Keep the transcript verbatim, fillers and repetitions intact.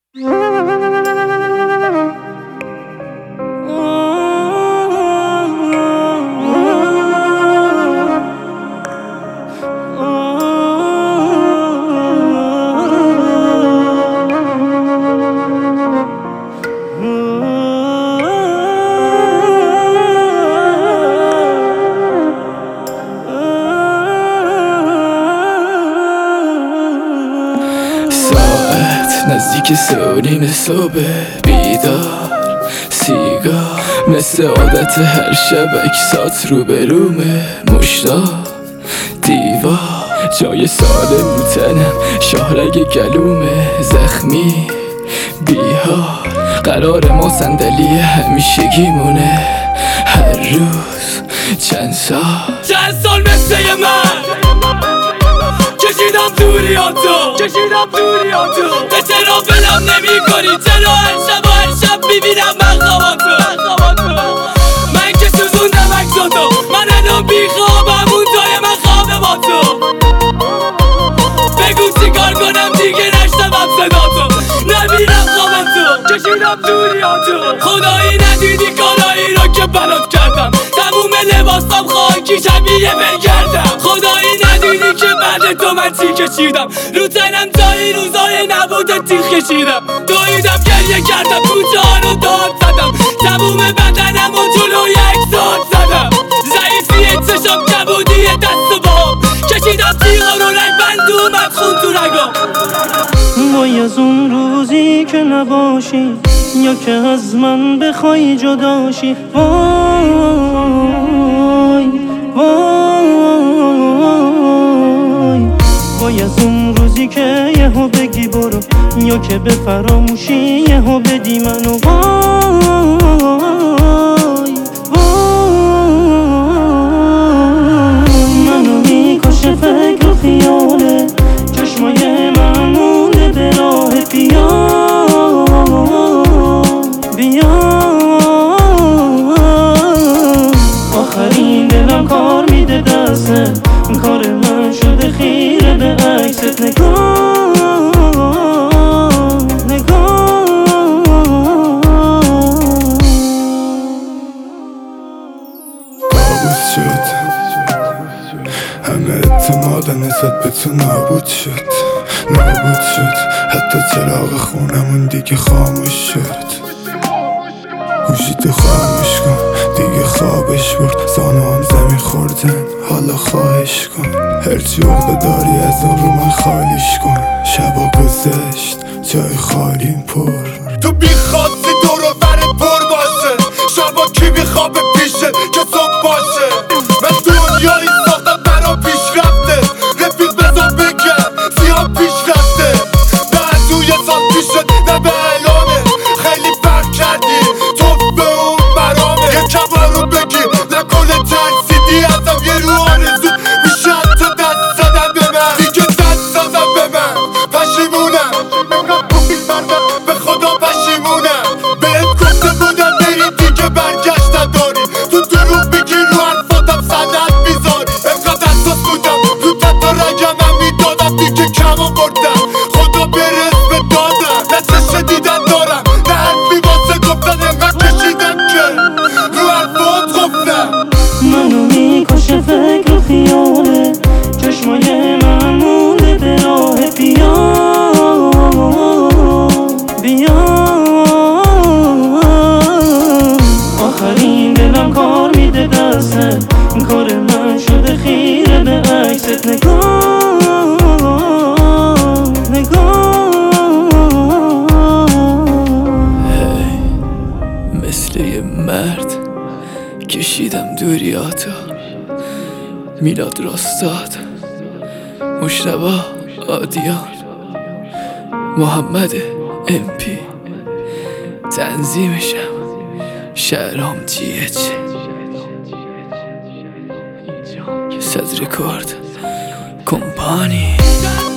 نزدیک سه و نیم صبح بیدار سیگار مثل عادت هر شب اکسات رو برومه مشتاق دیوار جای سالم رو تنم شاهرگ گلومه زخمی بیهار قرار ما صندلی همیشگیمونه هر روز چند سال چند سال مثل من کشیدم دوریاتو کشیدم دوریاتو به چرا بلم نمی کنی چرا هر شب و هر شب میبینم من خواباتو من که سوزوندم عکساتو من الان بیخوابم اون جای من خوابه با تو بگو چی کار کنم دیگه نشنوم صداتو نمیرم خوابتو کشیدم دوریاتو خدایی ندیدی کارایی رو که بلات کردم تموم لباسام خاکی شبیه برگردم خدایی ندیدی که بعد تو من چی کشیدم رو تنم تا این روزای نبوده تیغ کشیدم دویدم گریه کردم کوچه ها رو داد زدم تموم بدنم و جلوی اکسات زدم ضعیفی چشم کبودی دست و بام کشیدم تیغا رو رنگ بند اومد خون تو رگام وای از اون روزی که نباشی یا که از من بخوای جداشی وای وای وای از اون روزی که یهو بگی برو یا که به فراموشی یهو بدی منو وای وای منو میکشه فکر و خیاله چشمای من مونده به راه پیام بیا آخرین دلم کار میده دسته کار من شده خیره به عکست نگاه نگاه کابوس شد همه اعتماد نسبت به تو نابود شد نابود شد حتی چراغ خونمون دیگه خاموش شد گوشی تو خاموش کن دیگه خوابش برد زانوام زمین خوردن حالا خواهش کن هرچی عقده داری از اون رو من خالیش کن شبا گذشت جای خالیم پر تو بیخواستی دور و برت پر باشه شبا کی میخوابه پیشه که صبح باشه من دنیایی ساختم برا پیش رفته رفیق بزا بگم زیاد پیش رفته نه توی سال پیش شد نه به الانه خیلی فرق کردی تو به اون برامه یه کمر رو بگیر نکنه ترسیدی ازم یه رو آرزو میشه حتی دست زدن به من دیگه دست زدن به من پشیمونم به خدا پشیمونم بهت گفته بودم بری دیگه برگشت نداری تو دروغ بگی رو حرفاتم سند میذاری انقدر اساس بودم رو تتا رگمم میدادم دیگه کم آوردم خدا برس به دادم نه چشم دیدن دارم نه حرفی واسه گفتن انقدر کشیدم که رو حرفات گفتم منو میکشه فکر و خیاله چشمای من مونده به راه پیام بیا آخرین دلم کار میده دسته کار من شده خیره به عکست نگاه نگاه مثل یه مرد کشیدم دوریاتو میلاد راستاد مجتبی آدیان محمد امپی تنظیمشم شهرام جی اچ صد رکورد کمپانی.